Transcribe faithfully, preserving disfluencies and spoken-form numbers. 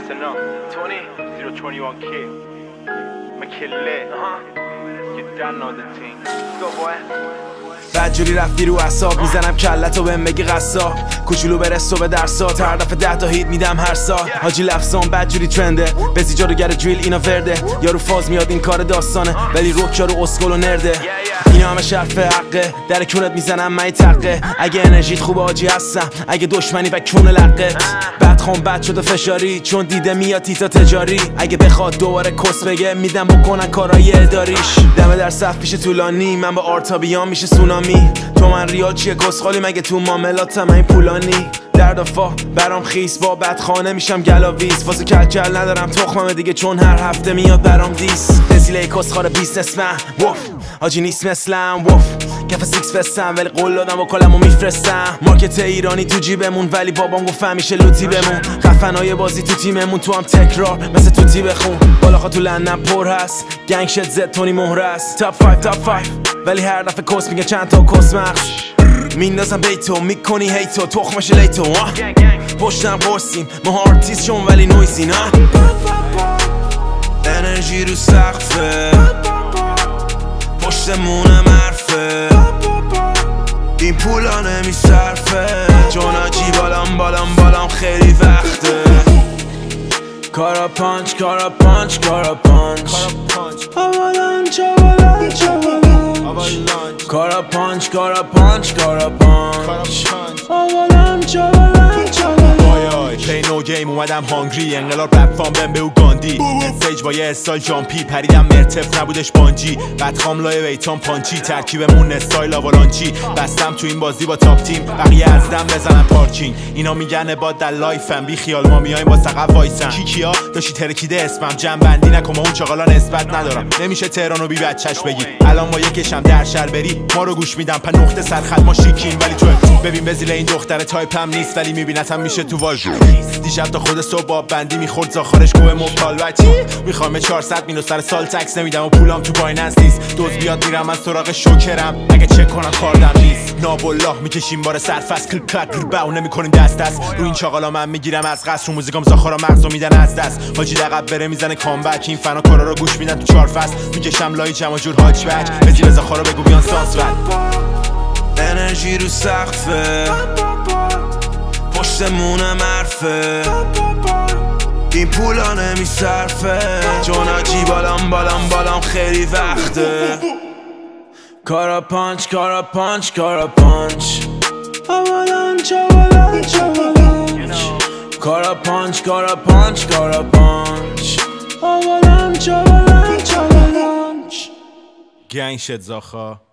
Listen up, twenty, zero twenty-one K. I'ma kill it, uh-huh. You done know the thing. Let's go, boy. بدجوری رفتی رو اعصاب میزنم کلتو بهم بگی قصاب کوچولو برسو به درسات هر دفعه ده تا هیت میدم هر سال حاجی لفظام بدجوری ترنده بزی جادوگر دریل اینا ورده یارو فاز میاد این کار داستانه ولی روک یارو اسکل و نرده اینا همه شرف حقه در کونت میزنم من تقه اگه انرژیت خوبه حاجی هستم اگه دشمنی و کون لقت بعد خام بد شده فشاری چون دیده میاد تیتا تجاری اگه بخواد دوباره کس بگه میدم بکنن کارای اداریش دمه در صف پیش طولانی من با آرتا بیام میشه سونامی تو من ریال چیه کسخالی مگه تو معاملاتم این پولانی در دفاع برام خیس با بدخانه میشم گلاویز واسه کلکل ندارم تخمم دیگه چون هر هفته میاد برام دیس رسیله کسخار بیزنس من وف حاجی نیست مثلم وف کف سیکس فستم ولی قول دادم و کلمو میفرستم مارکت ایرانی تو جیبمون ولی بابام گفت همیشه لوتی بمون خفنای بازی تو تیممون تو هم تکرار مثل توتی بخون بالاخا تو لندن پر هست گنگ شد زد تونی مهر است تاپ پنج تاپ پنج ولی هر دفعه کس میگه چند تا کس مخش میندازم بیتو میکنی هیتو تخمش لیتو پشتم قرصیم ما آرتیست شون ولی نویزی نه انرژی رو سقفه پشتمونم حرفه این پولا نمیصرفه چون آجی بالام بالام بالام خیلی وقته کارا پانچ کارا پانچ کارا پانچ آوالانچ آوالانچ آوالانچ کارا پانچ کارا پانچ کارا پانچ آوالانچ آوالانچ پی نو گیم اومدم هانگری انقلاب رپ فام بهم به او گاندی استیج با یه استایل جامپی پریدم مرتف نبودش بانجی بعد خام لای ویتان پانچی ترکیبمون استایل آوالانچی بستم تو این بازی با تاپ تیم بقیه از دم بزنن پارکینگ اینا میگن با در لایفم بی خیال ما میایم با سقف وایسن کیکیا داشتی ترکیده اسمم جمع بندی نکن ما اون چاقالا نسبت ندارم نمیشه تهرانو بی بچش بگی الان با یکشم در شهر بری ما رو گوش میدم په نقطه سرخط ما شیکیم ولی تو ببین بزیل این دختر تایپم نیست ولی میبینتم میشه تو واژو دیشب تا خود صبح باب بندی میخورد زاخارش گوه مبتال بچی میخوام چهارصد مینو سر سال تکس نمیدم و پولام تو بایننس نیست دوز بیاد میرم از سراغ شوکرم اگه چک کنم کاردم نیست نابالله میکشیم بار سرفست کل کلک گرباو نمیکنیم دست دست رو این چاقالا من میگیرم از قصر رو موزیکام زاخارا مغزو میدن از دست حاجی لقب بره میزنه کامبک این فنا کارا رو گوش میدن تو چهار فصل میکشم لای جمع جور هاج بک بزی به زاخارا بگو بیان سانس ول انرژی رو سقفه پشتمونم حرفه این پولا نمیصرفه چون آجی بالام بالام بالام خیلی وقته کارا پانچ کارا پانچ کارا پانچ آوالانچ آوالانچ آوالانچ کارا پانچ کارا پانچ کارا پانچ آوالانچ آوالانچ آوالانچ گنگ شد زاخا